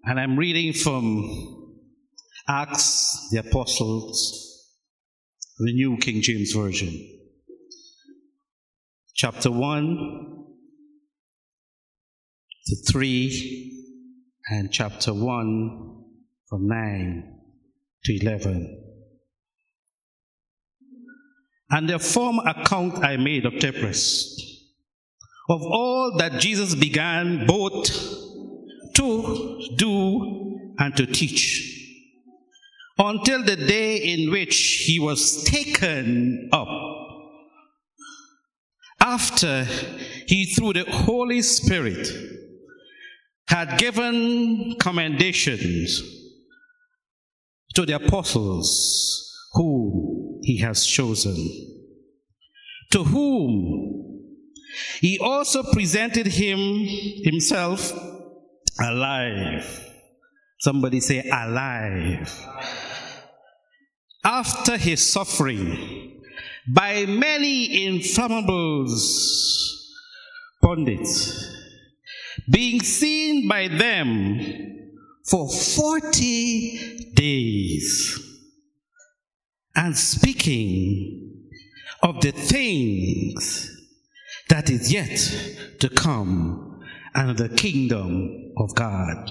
And I'm reading from Acts the Apostles, the New King James Version. Chapter 1 to 3 and chapter 1 from 9 to 11. And the former account I made of Tepres, of all that Jesus began both to do and to teach, until the day in which he was taken up, after he through the Holy Spirit had given commendations to the apostles whom he has chosen, to whom he also presented himself alive. Somebody say alive. After his suffering, by many inflammables pundits, being seen by them for 40 days, and speaking of the things that is yet to come and the kingdom of God.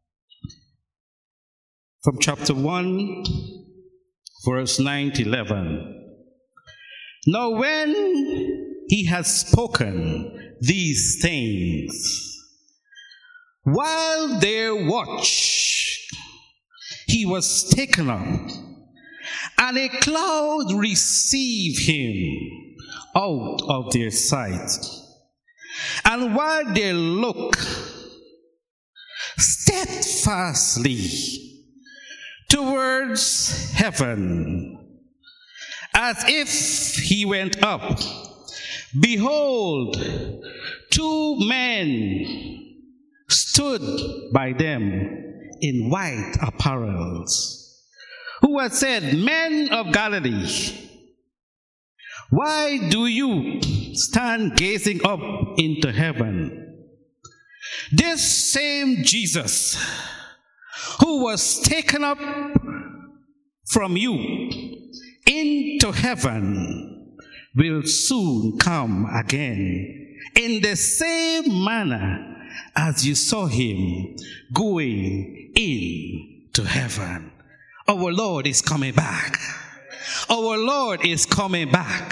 From chapter 1, verse 9 to 11. Now when he had spoken these things, while they watched, he was taken up, and a cloud received him out of their sight. And while they looked steadfastly towards heaven, as if he went up, behold, two men stood by them in white apparels, who had said, Men of Galilee, why do you stand gazing up into heaven? This same Jesus, who was taken up from you into heaven, will soon come again in the same manner as you saw him going into heaven. Our Lord is coming back. Our Lord is coming back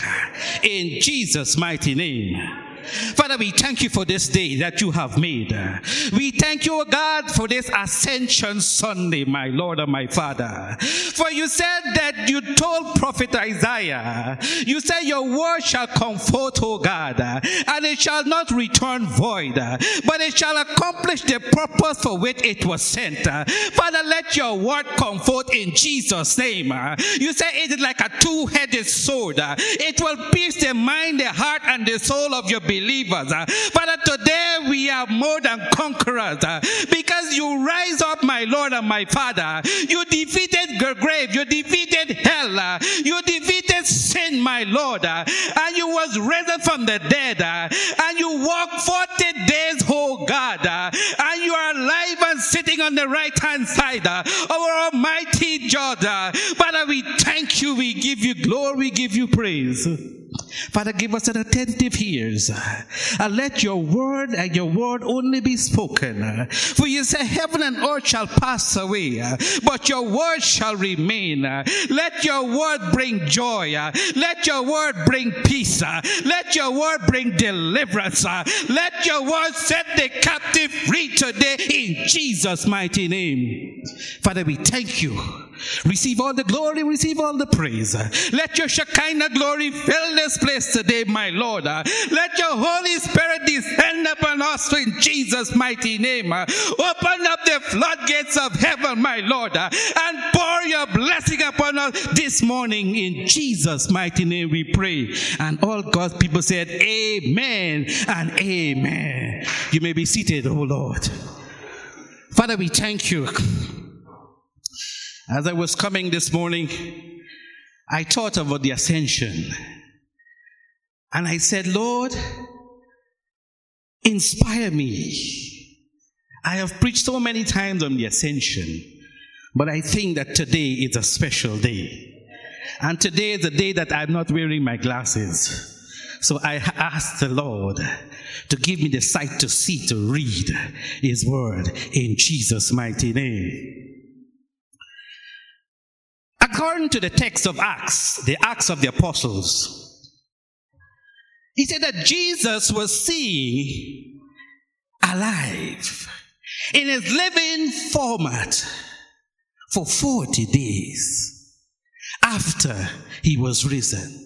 in Jesus' mighty name. Father, we thank you for this day that you have made. We thank you, O God, for this Ascension Sunday, my Lord and my Father. For you said that you told Prophet Isaiah, you said your word shall comfort, O God, and it shall not return void, but it shall accomplish the purpose for which it was sent. Father, let your word comfort in Jesus' name. You say it is like a two-headed sword. It will pierce the mind, the heart, and the soul of your believers. Father, today we are more than conquerors because you rise up, my Lord and my Father. You defeated the grave, you defeated hell, you defeated sin, my Lord, and you was risen from the dead, and you walked 40 days, oh God, and you are alive and sitting on the right hand side of our almighty God. Father, we thank you, we give you glory, we give you praise. Father, give us an attentive ears, and let your word and your word only be spoken. For you say heaven and earth shall pass away, but your word shall remain. Let your word bring joy. Let your word bring peace. Let your word bring deliverance. Let your word set the captive free today in Jesus' mighty name. Father, we thank you. Receive all the glory, receive all the praise. Let your Shekinah glory fill this place today, my Lord. Let your Holy Spirit descend upon us in Jesus' mighty name. Open up the floodgates of heaven, my Lord, and pour your blessing upon us this morning. In Jesus' mighty name we pray. And all God's people said, Amen and amen. You may be seated, oh Lord. Father, we thank you. As I was coming this morning, I thought about the ascension. And I said, Lord, inspire me I have preached so many times on the ascension, but I think that today is a special day. And today is the day that I'm not wearing my glasses. So I asked the Lord to give me the sight to see, to read His word in Jesus' mighty name. According to the text of Acts, the Acts of the Apostles, he said that Jesus was seen alive in His living format for 40 days after He was risen.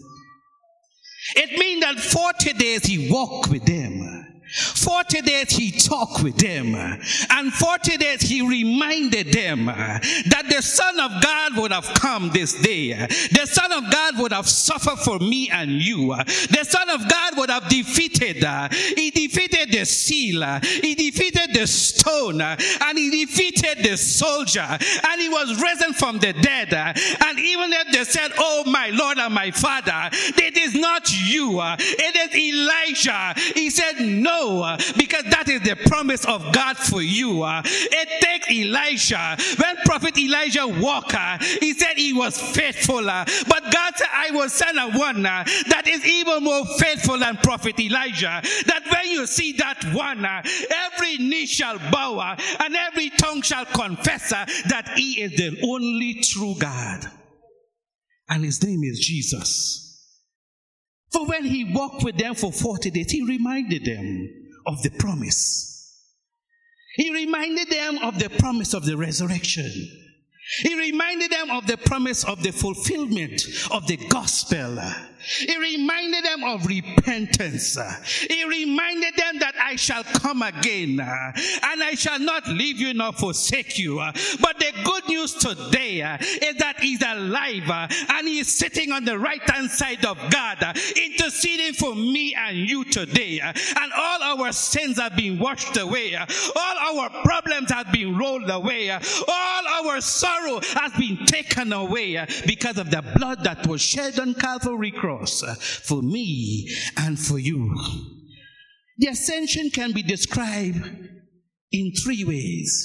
It means that 40 days He walked with them. 40 days He talked with them, and 40 days He reminded them that the Son of God would have come this day. The Son of God would have suffered for me and you. The Son of God would have defeated. He defeated the seal. He defeated the stone, and He defeated the soldier, and He was risen from the dead. And even if they said, "Oh my Lord and my Father, it is not you, it is Elijah," He said, "No, because that is the promise of God for you." It takes Elijah. When Prophet Elijah walked, he said he was faithful. But God said, "I will send a one that is even more faithful than Prophet Elijah." That when you see that one, every knee shall bow and every tongue shall confess that He is the only true God. And His name is Jesus. For when He walked with them for 40 days, He reminded them of the promise. He reminded them of the promise of the resurrection. He reminded them of the promise of the fulfillment of the gospel. He reminded them of repentance. He reminded them that I shall come again, and I shall not leave you nor forsake you. But the good news today is that He's alive, and He is sitting on the right hand side of God, interceding for me and you today. And all our sins have been washed away. All our problems have been rolled away. All our sorrow has been taken away because of the blood that was shed on Calvary cross for me and for you. The ascension can be described in 3 ways.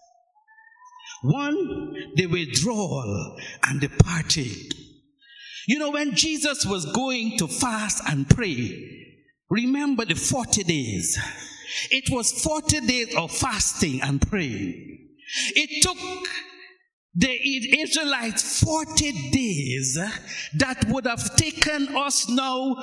1, the withdrawal and the parting. You know, when Jesus was going to fast and pray, remember the 40 days. It was 40 days of fasting and praying. It took the Israelites 40 days that would have taken us now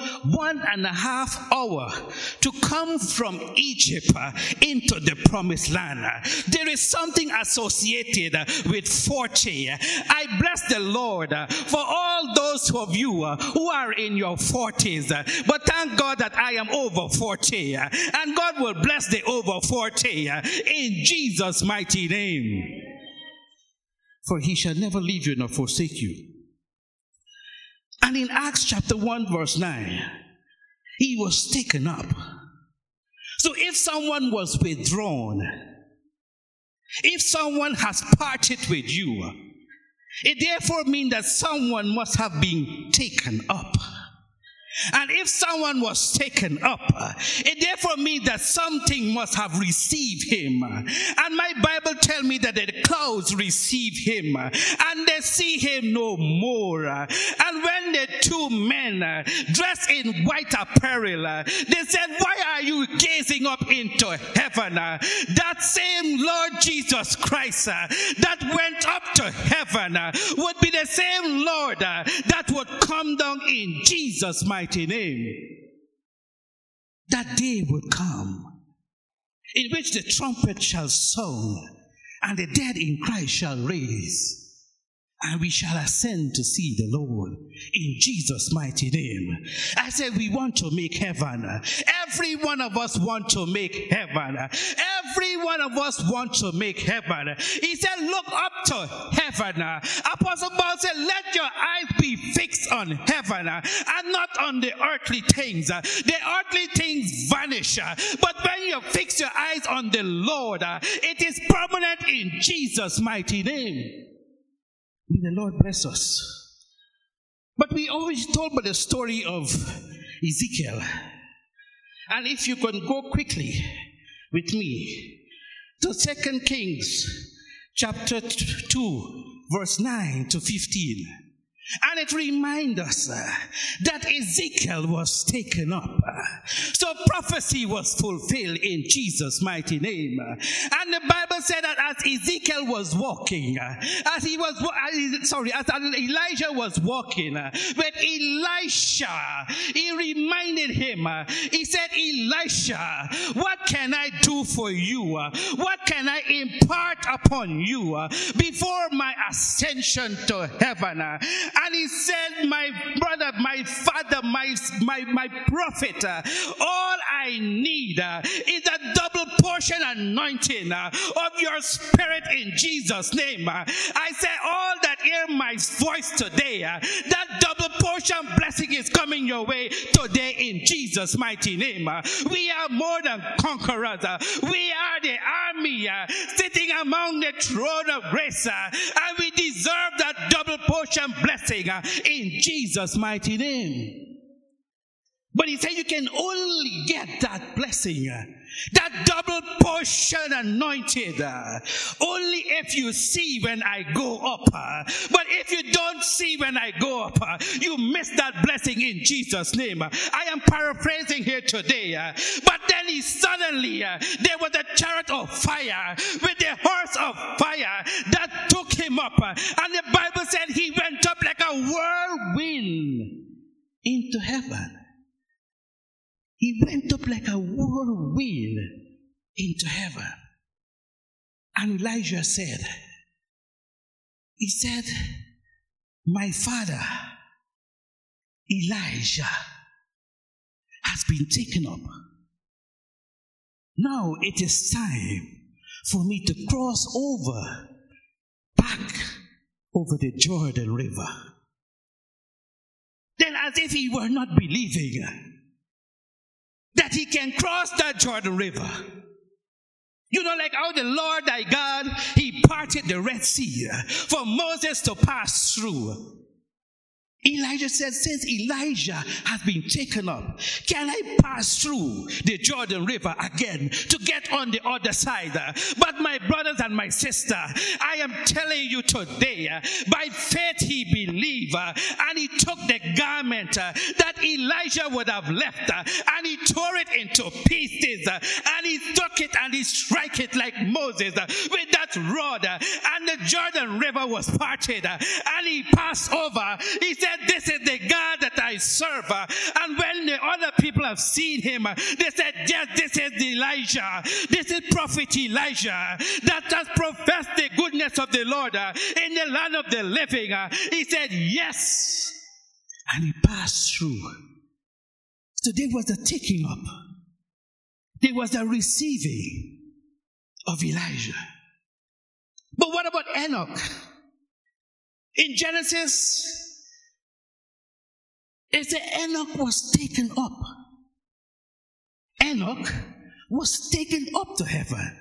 1.5 hours to come from Egypt into the promised land. There is something associated with 40. I bless the Lord for all those of you who are in your 40s, but thank God that I am over 40, and God will bless the over 40 in Jesus' mighty name. For He shall never leave you nor forsake you. And in Acts chapter 1 verse 9, He was taken up. So if someone was withdrawn, if someone has parted with you, it therefore means that someone must have been taken up. And if someone was taken up, it therefore means that something must have received him. And my Bible tells me that the clouds receive him, and they see him no more. And when the 2 men dressed in white apparel, they said, "Why are you gazing up into heaven?" That same Lord Jesus Christ that went up to heaven would be the same Lord that would come down in Jesus' mighty name. That day would come in which the trumpet shall sound, and the dead in Christ shall raise, and we shall ascend to see the Lord in Jesus' mighty name. I said we want to make heaven. Every one of us want to make heaven. Every one of us want to make heaven. He said, look up to heaven. Apostle Paul said, let your eyes be fixed on heaven and not on the earthly things. The earthly things vanish. But when you fix your eyes on the Lord, it is permanent in Jesus' mighty name. May the Lord bless us. But we always told about the story of Ezekiel. And if you can go quickly with me to 2 Kings chapter 2, verse 9 to 15. And it reminds us that Ezekiel was taken up. So prophecy was fulfilled in Jesus' mighty name. And the Bible said that as Ezekiel was walking, as Elijah was walking, with Elisha, he reminded him, he said, Elisha, what can I do for you? What can I impart upon you before my ascension to heaven? And he said, my brother, my father, my prophet, all I need is a double portion anointing of your spirit in Jesus' name. I say, all that hear my voice today, that double portion blessing is coming your way today in Jesus' mighty name. We are more than conquerors. We are the army sitting among the throne of grace, and we deserve that double portion blessing in Jesus' mighty name. But he said you can only get that blessing, that double portion anointed, only if you see when I go up. But if you don't see when I go up, you miss that blessing in Jesus' name. I am paraphrasing here today. But then suddenly there was a chariot of fire with the horse of fire that took him up. And the Bible said he went up like a whirlwind into heaven. He went up like a whirlwind into heaven. And Elijah said, he said, my father, Elijah, has been taken up. Now it is time for me to cross back over the Jordan River. Then as if he were not believing that he can cross that Jordan River. You know, like how the Lord thy God, he parted the Red Sea for Moses to pass through. Elijah said, since Elijah has been taken up, can I pass through the Jordan River again to get on the other side? But my brothers and my sister, I am telling you today, by faith he believed, and he took the garment that Elijah would have left, and he tore it into pieces, and he took it and he struck it like Moses with that rod, and the Jordan River was parted, and he passed over. He said, this is the God that I serve. And when the other people have seen him, they said, yes, this is Elijah. This is prophet Elijah that has professed the goodness of the Lord in the land of the living. He said, yes. And he passed through. So there was a taking up. There was a receiving of Elijah. But what about Enoch? In Genesis, it said Enoch was taken up. Enoch was taken up to heaven.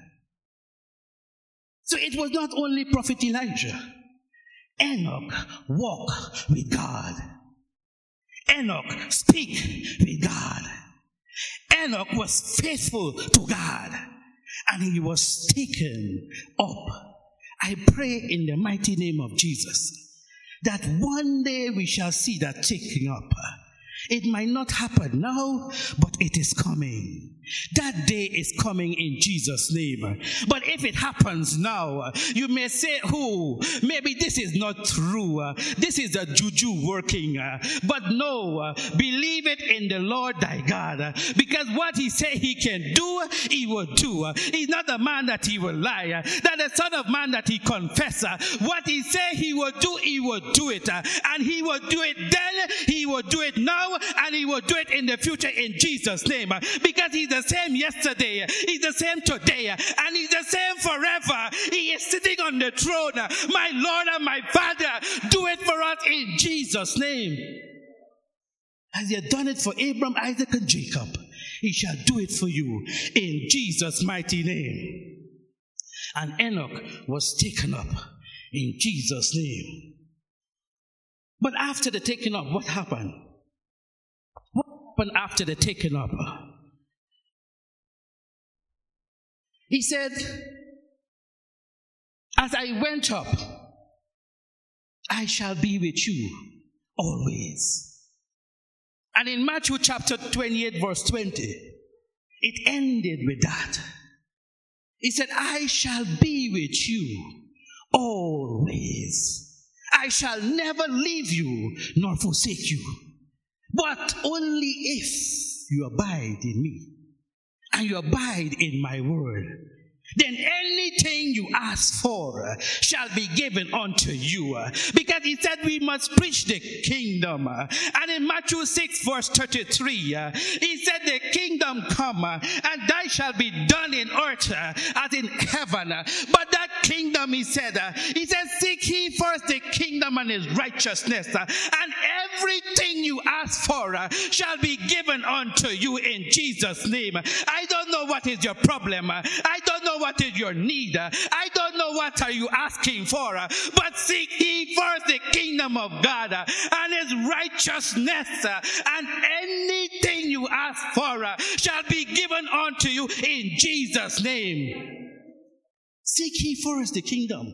So it was not only prophet Elijah. Enoch walked with God. Enoch speak with God. Enoch was faithful to God. And he was taken up. I pray in the mighty name of Jesus that one day we shall see that taking up. It might not happen now, but it is coming. That day is coming in Jesus' name. But if it happens now, you may say, oh, maybe this is not true. This is a juju working. But no, believe it in the Lord thy God. Because what he say he can do, he will do. He's not a man that he will lie. That the Son of Man that he confess. What he say he will do it. And he will do it then, he will do it now, and he will do it in the future in Jesus' name. Because he's the same yesterday, he's the same today, and he's the same forever. He is sitting on the throne. My Lord and my Father, do it for us in Jesus' name. As he had done it for Abraham, Isaac, and Jacob, he shall do it for you in Jesus' mighty name. And Enoch was taken up in Jesus' name. But after the taking up, what happened? What happened after the taking up? He said, as I went up, I shall be with you always. And in Matthew chapter 28, verse 20, it ended with that. He said, I shall be with you always. I shall never leave you nor forsake you. But only if you abide in me and you abide in my word, then anything you ask for shall be given unto you. Because he said we must preach the kingdom. And in Matthew 6 verse 33, he said the kingdom come and thy shall be done in earth as in heaven. But that kingdom, he said, seek ye first the kingdom and his righteousness, and everything you ask for shall be given unto you in Jesus' name. I don't know what is your problem. I don't know what is your need. I don't know what are you asking for. But seek ye first the kingdom of God and his righteousness, and anything you ask for shall be given unto you in Jesus' name. Seek ye first the kingdom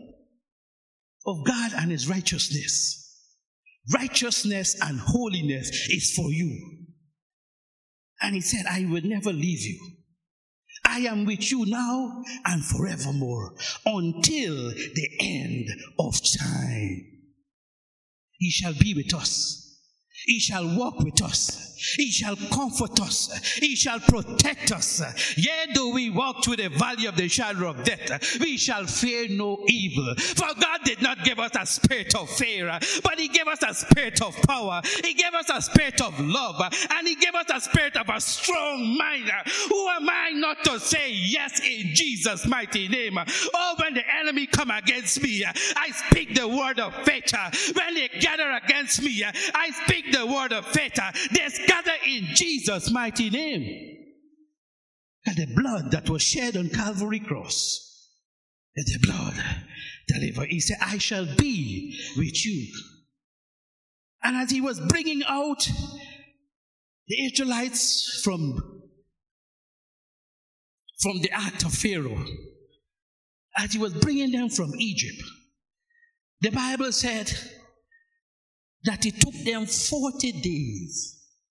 of God and his righteousness. Righteousness and holiness is for you. And he said, I will never leave you. I am with you now and forevermore until the end of time. He shall be with us. He shall walk with us. He shall comfort us. He shall protect us. Yea, though we walk through the valley of the shadow of death, we shall fear no evil. For God did not give us a spirit of fear, but he gave us a spirit of power. He gave us a spirit of love, and he gave us a spirit of a strong mind. Who am I not to say yes in Jesus' mighty name? Oh, when the enemy come against me, I speak the word of faith. When they gather against me, I speak the word of faith. They gather in Jesus' mighty name. And the blood that was shed on Calvary cross, the blood delivered. He said, I shall be with you. And as he was bringing out the Israelites from the act of Pharaoh, as he was bringing them from Egypt, the Bible said that it took them 40 days.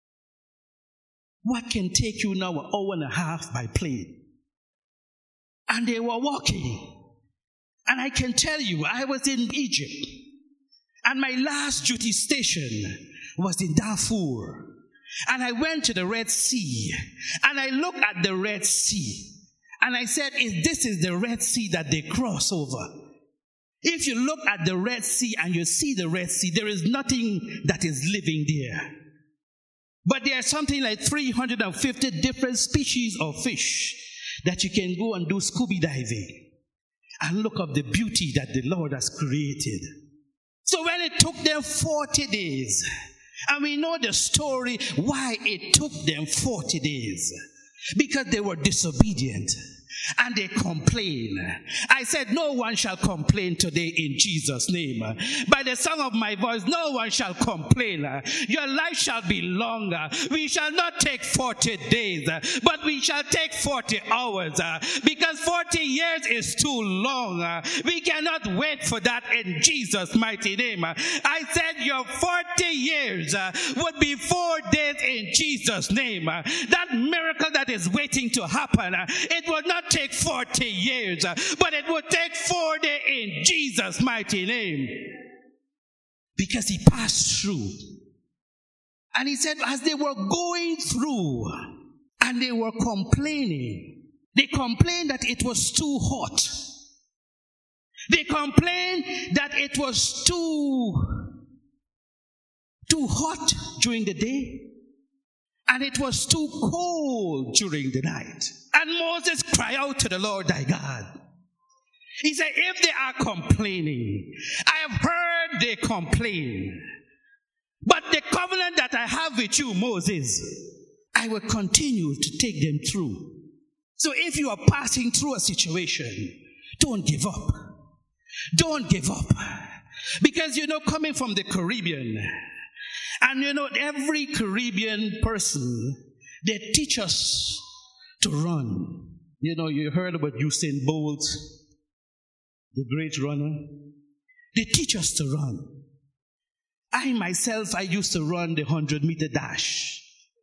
What can take you now an hour and a half by plane? And they were walking. And I can tell you, I was in Egypt. And my last duty station was in Darfur. And I went to the Red Sea. And I looked at the Red Sea. And I said, this is the Red Sea that they cross over. If you look at the Red Sea and you see the Red Sea, there is nothing that is living there. But there are something like 350 different species of fish that you can go and do scuba diving and look at the beauty that the Lord has created. So when it took them 40 days, and we know the story why it took them 40 days, because they were disobedient. And they complain. I said, no one shall complain today in Jesus' name. By the sound of my voice, no one shall complain. Your life shall be longer. We shall not take 40 days, but we shall take 40 hours. Because 40 years is too long. We cannot wait for that in Jesus' mighty name. I said your 40 years would be 4 days in Jesus' name. That miracle that is waiting to happen, it will not take 40 years, but it would take 4 days in Jesus' mighty name. Because he passed through. And he said, as they were going through and they were complaining, they complained that it was too hot. They complained that it was too hot during the day, and it was too cold during the night. And Moses cried out to the Lord thy God. He said, if they are complaining, I have heard they complain. But the covenant that I have with you, Moses, I will continue to take them through. So if you are passing through a situation, don't give up. Don't give up. Because, coming from the Caribbean, and every Caribbean person, they teach us to run. You heard about Usain Bolt. the great runner. They teach us to run. I myself, I used to run the 100-meter dash.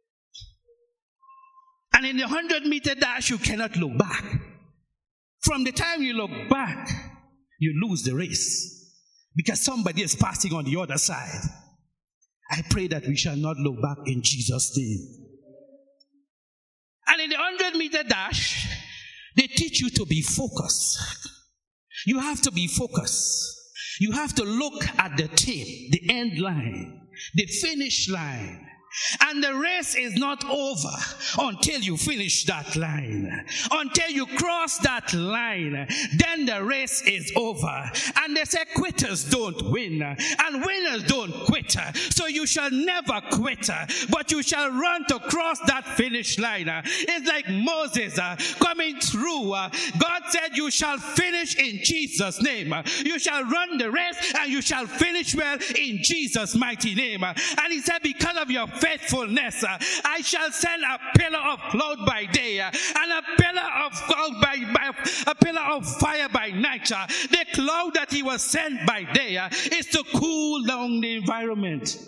And in the 100-meter dash, you cannot look back. From the time you look back, you lose the race because somebody is passing on the other side. I pray that we shall not look back in Jesus' name. And in the 100-meter dash, they teach you to be focused. You have to be focused. You have to look at the tape, the end line, the finish line. And the race is not over until you finish that line. Until you cross that line, then the race is over. And they say quitters don't win, and winners don't quit. So you shall never quit, but you shall run to cross that finish line. It's like Moses coming through. God said you shall finish in Jesus' name. You shall run the race and you shall finish well in Jesus' mighty name. And he said, because of your faithfulness, I shall send a pillar of cloud by day and a pillar of cloud a pillar of fire by night. The cloud that he was sent by day is to cool down the environment,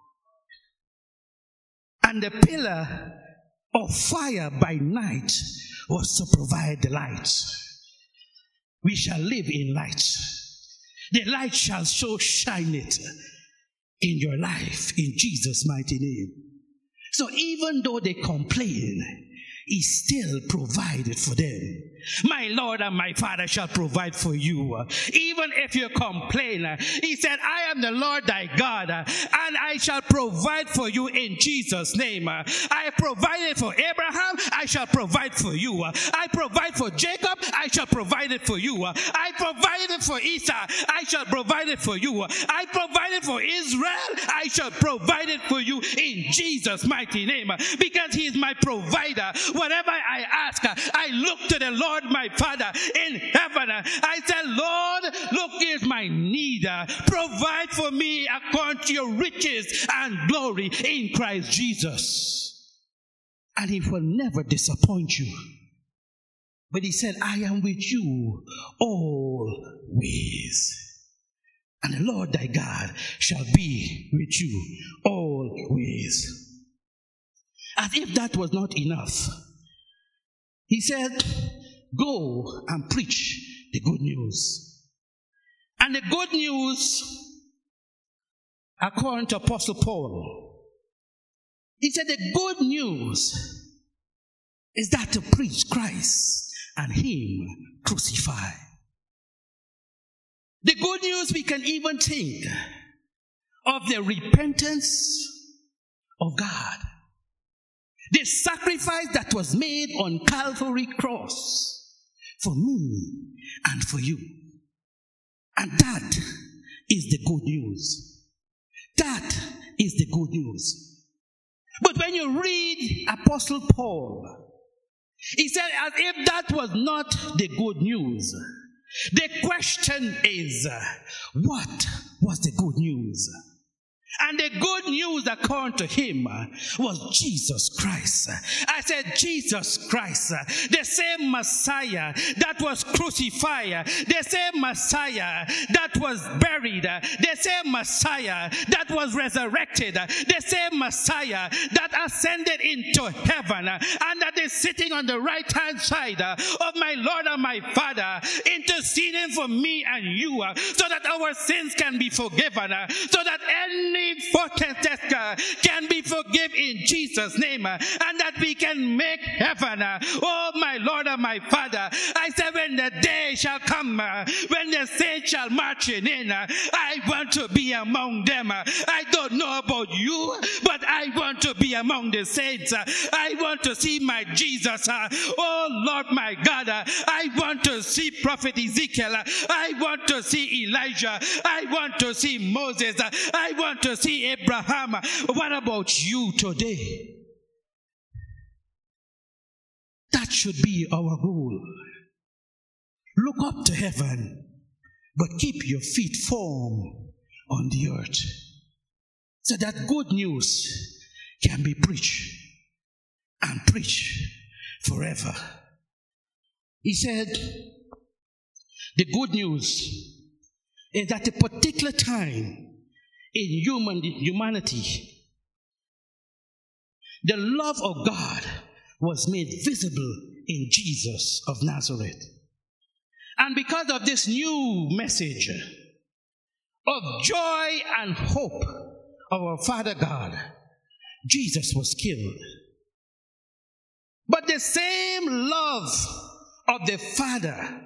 and the pillar of fire by night was to provide the light. We shall live in light. The light shall so shine it in your life in Jesus' mighty name. So even though they complain, he still provided for them. My Lord and my Father shall provide for you. Even if you complain, he said, I am the Lord thy God, and I shall provide for you in Jesus' name. I provided for Abraham, I shall provide for you. I provide for Jacob, I shall provide it for you. I provided for Esau, I shall provide it for you. I provided for Israel, I shall provide it for you in Jesus' mighty name. Because he is my provider. Whatever I ask, I look to the Lord my Father in heaven. I said, Lord, look, here's my need. Provide for me according to your riches and glory in Christ Jesus. And he will never disappoint you. But he said, I am with you always. And the Lord thy God shall be with you always. As if that was not enough, he said, go and preach the good news. And the good news, according to Apostle Paul, he said the good news is that to preach Christ and him crucified. The good news, we can even think of the repentance of God. The sacrifice that was made on Calvary cross for me and for you. And that is the good news. That is the good news. But when you read Apostle Paul, he said as if that was not the good news. The question is, what was the good news? And the good news according to him was Jesus Christ. I said Jesus Christ, the same Messiah that was crucified, the same Messiah that was buried, the same Messiah that was resurrected, the same Messiah that ascended into heaven and that is sitting on the right hand side of my Lord and my Father, interceding for me and you so that our sins can be forgiven, so that any fortress can be forgiven in Jesus' name, and that we can make heaven. Oh, my Lord and my Father, I said when the day shall come, when the saints shall march in, I want to be among them. I don't know about you, but I want to be among the saints. I want to see my Jesus. Oh, Lord my God, I want to see Prophet Ezekiel. I want to see Elijah. I want to see Moses. I want to see Abraham. What about you today? That should be our goal. Look up to heaven, but keep your feet firm on the earth, so that good news can be preached and preached forever. He said, The good news is that at a particular time in humanity, the love of God was made visible in Jesus of Nazareth. And because of this new message of joy and hope of our Father God, Jesus was killed. But the same love of the Father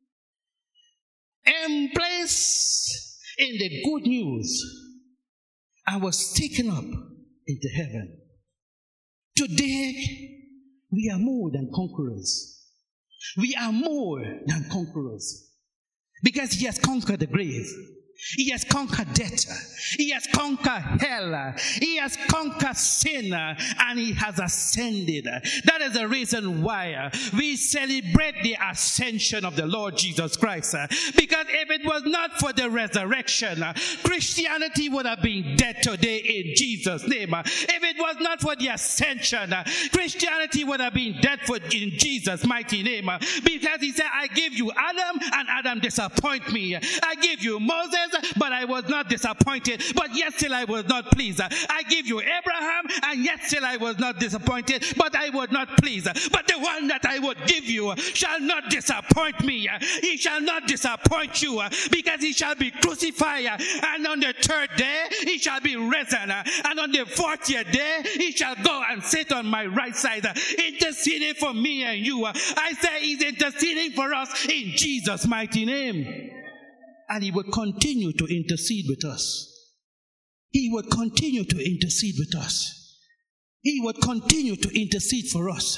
embraced in the good news and was taken up into heaven. Today, we are more than conquerors. We are more than conquerors because He has conquered the grave. He has conquered death. He has conquered hell. He has conquered sin, and He has ascended. That is the reason why we celebrate the ascension of the Lord Jesus Christ. Because if it was not for the resurrection, Christianity would have been dead today in Jesus' name. If it was not for the ascension, Christianity would have been dead in Jesus' mighty name. Because He said, I give you Adam, and Adam disappointed me. I give you Moses, but I was not disappointed, but yet still I was not pleased. I give you Abraham, and yet still I was not disappointed, but I was not pleased. But the one that I would give you shall not disappoint me. He shall not disappoint you, because He shall be crucified, and on the third day He shall be risen, and on the 40th day He shall go and sit on my right side, interceding for me and you. I say He's interceding for us in Jesus' mighty name. And He would continue to intercede with us. He would continue to intercede with us. He would continue to intercede for us.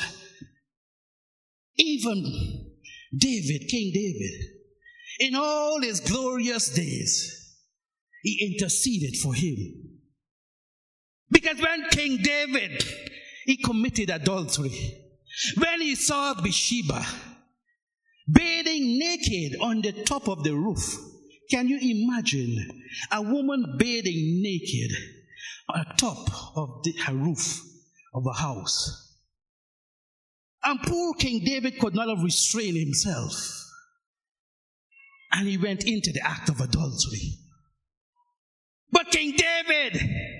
Even David, King David, in all his glorious days, he interceded for him. Because when King David, he committed adultery, when he saw Bathsheba bathing naked on the top of the roof, can you imagine a woman bathing naked on top of her roof of a house? And poor King David could not have restrained himself. And he went into the act of adultery. But King David,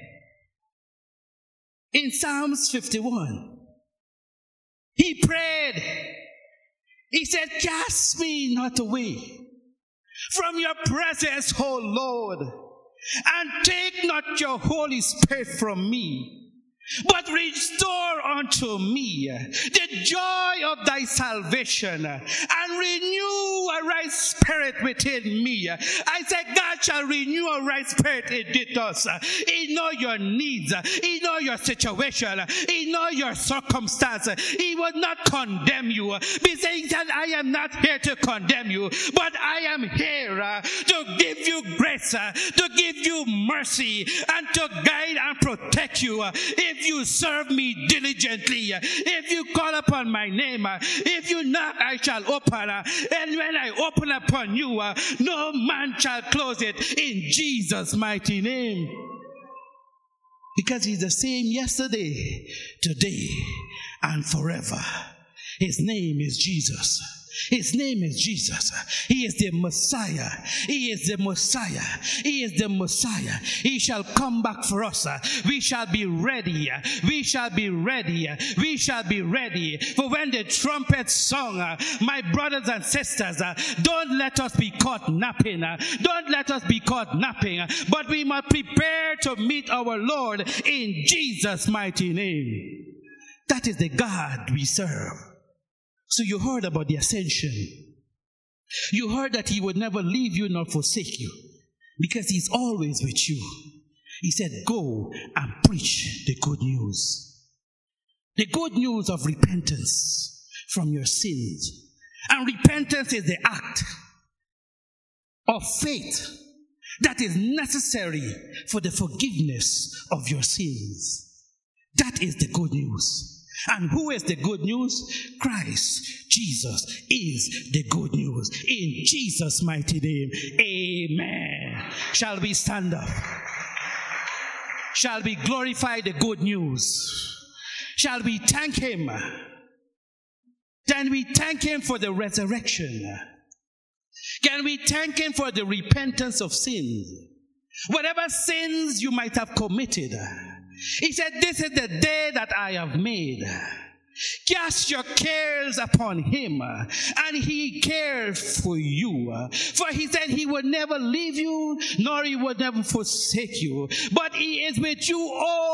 in Psalms 51, he prayed. He said, cast me not away from your presence, O Lord, and take not your Holy Spirit from me, but restore unto me the joy of thy salvation, and renew a right spirit within me. I said, God shall renew a right spirit in us. He knows your needs. He knows your situation. He knows your circumstance. He will not condemn you. Be saying that I am not here to condemn you, but I am here to give you grace, to give you mercy, and to guide and protect you. If you serve me diligently, if you call upon my name, if you knock, I shall open. And when I open upon you, no man shall close it, in Jesus' mighty name. Because He's the same yesterday, today, and forever. His name is Jesus. His name is Jesus. He is the Messiah. He is the Messiah. He is the Messiah. He shall come back for us. We shall be ready. We shall be ready. We shall be ready. For when the trumpet sung, my brothers and sisters, don't let us be caught napping. Don't let us be caught napping. But we must prepare to meet our Lord in Jesus' mighty name. That is the God we serve. So you heard about the ascension. You heard that He would never leave you nor forsake you, because He's always with you. He said, go and preach the good news. The good news of repentance from your sins. And repentance is the act of faith that is necessary for the forgiveness of your sins. That is the good news. And who is the good news? Christ Jesus is the good news. In Jesus' mighty name, amen. Shall we stand up? Shall we glorify the good news? Shall we thank Him? Then we thank Him for the resurrection. Can we thank him for the repentance of sins? Whatever sins you might have committed. He said, this is the day that I have made. Cast your cares upon him, and he cares for you. For he said he would never leave you, nor he would never forsake you. But he is with you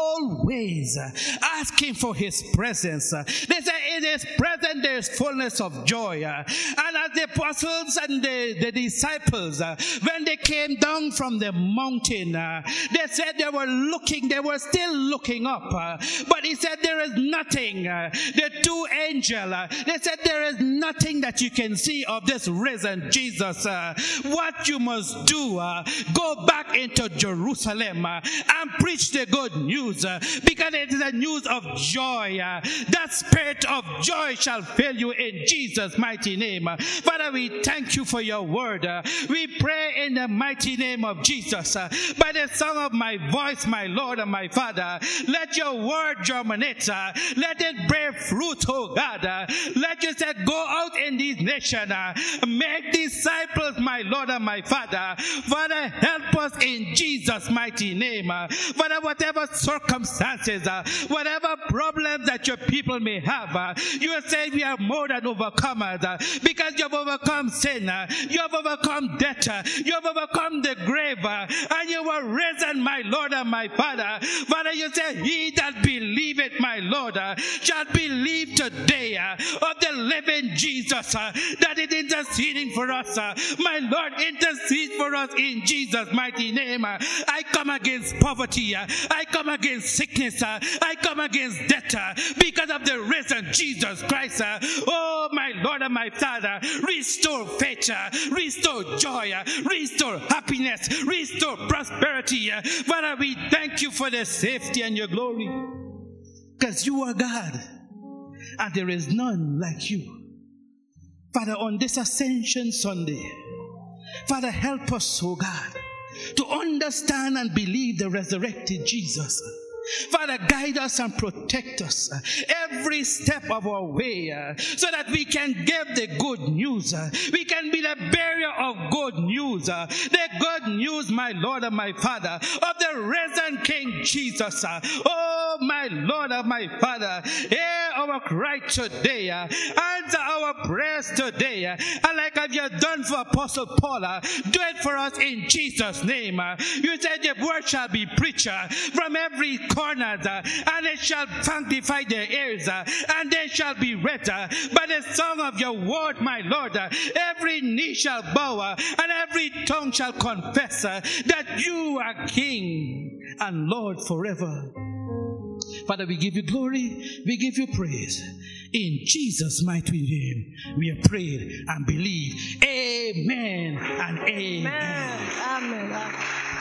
always. Ask him for his presence. They say in his presence there is fullness of joy. And as the apostles and the disciples, when they came down from the mountain, they said they were still looking up. But he said there is nothing. The two angels, they said there is nothing that you can see of this risen Jesus. What you must do, go back into Jerusalem and preach the good news, because it is a news of joy. That spirit of joy shall fill you in Jesus' mighty name. Father, we thank you for your word. We pray in the mighty name of Jesus. By the sound of my voice, my Lord and my Father, let your word germinate. Let it bear fruit, oh God. Let you say, go out in these nations, make disciples, my Lord and my Father. Father, help us in Jesus' mighty name. Father, whatever circumstances, whatever problems that your people may have, you say we are more than overcomers, because you have overcome sin, you have overcome death, you have overcome the grave, and you were risen, my Lord and my Father. Father, you say, he that believeth, my Lord, shall believe today of the living Jesus, that is interceding for us. My Lord, intercede for us in Jesus' mighty name. I come against poverty, I come against sickness, I come against death, because of the risen Jesus Christ. Oh, my Lord and my Father, restore faith, restore joy, restore happiness, restore prosperity. Father, we thank you for the safety and your glory, because you are God and there is none like you. Father, on this Ascension Sunday, Father, help us, oh God, to understand and believe the resurrected Jesus. Father, guide us and protect us every step of our way, so that we can give the good news. We can be the bearer of good news. The good news, my Lord and my Father, of the risen King Jesus. Oh, my Lord and my Father, hear our cry today. Answer our prayers today. And like you have done for Apostle Paul, do it for us in Jesus' name. You said your word shall be preached from every corners, and it shall sanctify their ears, and they shall be read by the song of your word, my Lord. Every knee shall bow, and every tongue shall confess that you are King and Lord forever. Father, we give you glory, we give you praise. In Jesus' mighty name, we have prayed and believe. Amen and amen. Amen. Amen.